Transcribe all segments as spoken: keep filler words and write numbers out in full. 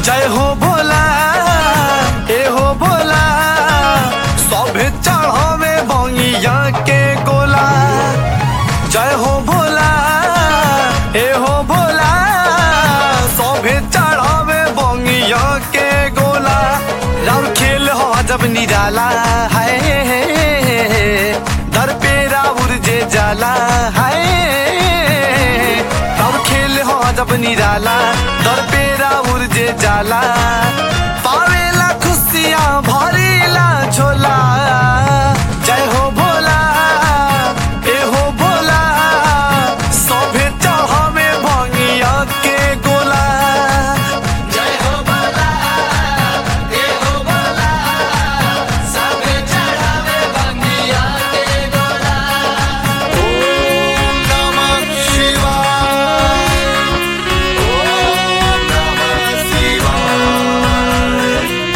जय हो भोला ए हो भोला सभे चढ़ावे भंगिया के गोला। जय हो भोला ए हो भोला सभे चढ़ावे भंगिया के गोला। राउर खेल हो जब निराला है दर पे राउर जे जाला है। राउर खेल हो जब निराला दर पे राउर जे जाला। पावेला खुशियाँ भरेला झोला। जय हो भोला ए हो भोला सभे चढ़ावे भंगिया के गोला। जय हो भोला ए हो भोला सभे चढ़ावे भंगिया के गोला। ओम नमः शिवाय ओम नमः शिवाय।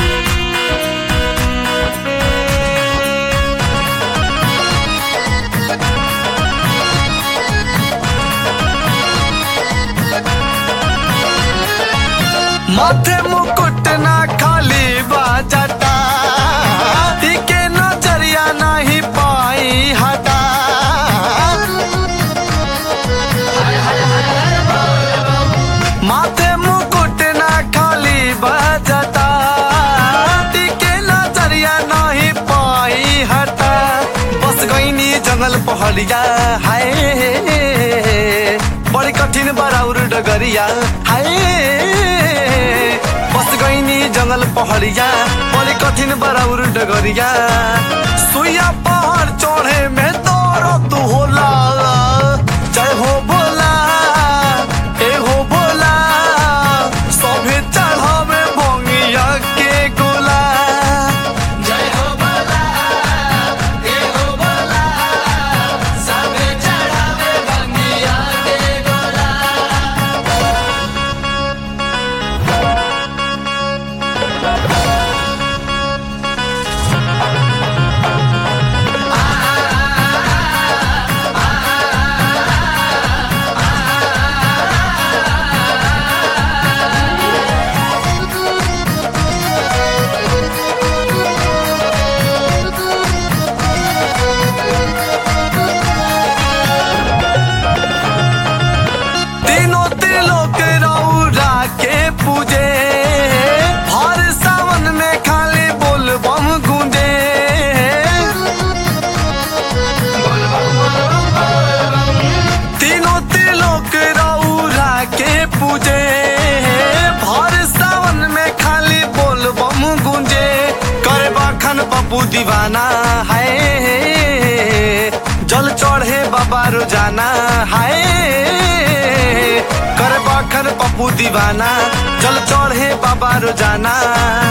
माथे मुकुट ना खाली बाजटा टिके नजरिया नहीं पाई हटा। माथे मुकुट ना खाली बाजटा टिके नजरिया नहीं पाई हटा। बस गईनी जंगल पहाड़िया हाय बड़ी कठिन बराउर डगरिया हाय। बस गईनी जंगल पहाड़िया बड़ी कठिन बराउर डगरिया। सुइया पहाड़ चढ़े में तोरो तू होला। जय हो भोला ए हो भोला सभे चढ़ावे भंगिया के गोला। जय हो भोला ए हो भोला सभे चढ़ावे भंगिया के गोला। तीनों त्रिलोक रौरा के पूजे हर सावन में खाली बोल बम गूंजे। तीनों त्रिलोक रौरा के पूजे हर सावन में खाली बोल बम गूंजे। करे बाखन पप्पू दीवाना है जल चढ़े बाबा रोजाना है। कर बाखर पप्पू दीवाना जल चढ़े बाबा रोजाना।